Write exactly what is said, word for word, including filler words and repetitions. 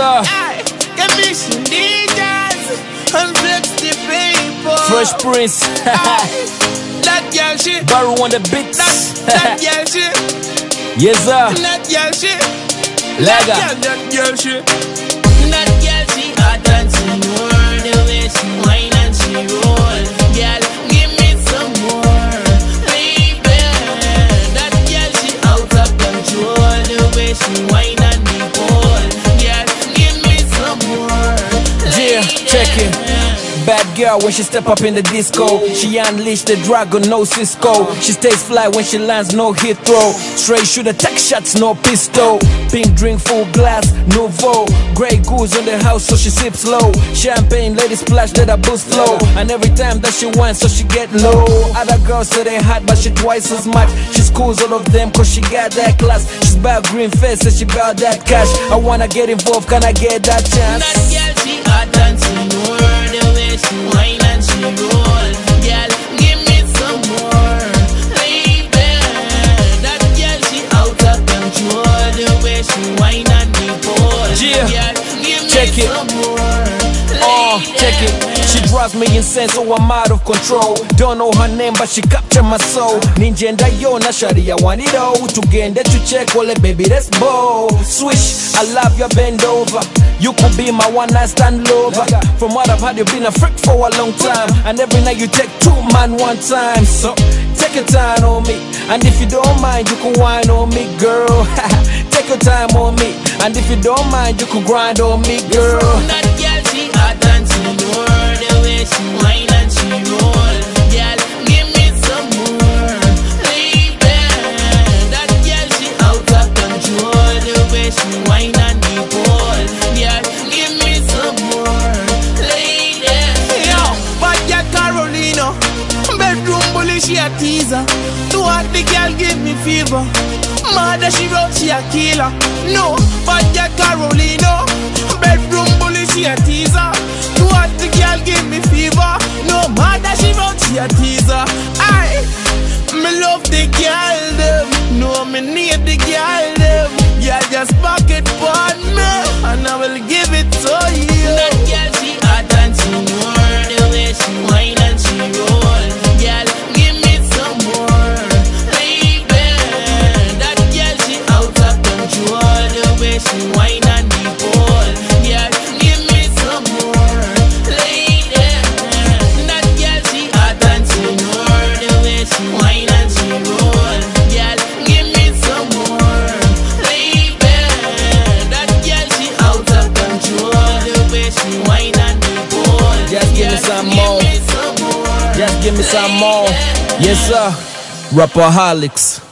sir. Commission D Js and sixty people. Fresh Prince. That girl shit. Barrow on the beats. That, that girl shit. Yes sir. That girl shit. Laga. That girl shit. That girl she hot and she more. The way she whine and she roll. Girl, give me some more, baby. That girl she out of control. The way she whine and me pull. Girl, give me some more. Yeah, check it. Bad girl when she step up in the disco. She unleash the dragon, no Cisco. She stays fly when she lands, no hit throw. Straight shooter, tech shots, no pistol. Pink drink, full glass, Nouveau. Grey goose on the house, so she sips low. Champagne, lady splash, let her boost flow. And every time that she whines, so she get low. Other girls say they hot, but she twice as much. She schools all of them, cause she got that class. She's about green face, and she bout that cash. I wanna get involved, can I get that chance? That girl, she hot and she more. The way she whine and she roll. Girl, give me some more, baby. That girl, she out of control. The way she whine and me pull. Yeah. Girl, give me Check it. some more, Oh, check it. She drives me insane, so I'm out of control. Don't know her name, but she captured my soul. Ninjenda yo na sharia want it all. Tugende to check, well, baby, let's go. Swish, I love your bend over. You could be my one night stand lover. From what I've heard, you've been a freak for a long time. And every night you take two man one time. So take your time on me. And if you don't mind, you can whine on me, girl. Take your time on me. And if you don't mind, you can grind on me, girl. That girl, she hot and she more. The way she whine and she roll. Girl, give me some more, baby. That girl, she out of control. The way she whine and me pull. Girl, give me some more, lady. Yo, but ya Carolina, bedroom bully, she a teaser. Do what the girl give me fever. Mother, she wrote, she a killer. No, but ya Carolina, bedroom bully, she a teaser. Do what the girl give me fever. No, mother, she wrote, she a teaser. I, me love the girl them. No, me need the girl them. Yeah, just back it on me, and I will give it to you. That girl, she hot and she more. The way she whine and she roll. Girl, give me some more, baby. That girl, she out of control. The way she whine and me pull. Girl, give me some more, lady. That girl, she hot and she more. The way she whine and she roll. Girl, give me some more, lady. That girl, she out of control. The way she whine and me pull. Just give me some more. Just give me some more. Yes, sir. Rapperholics.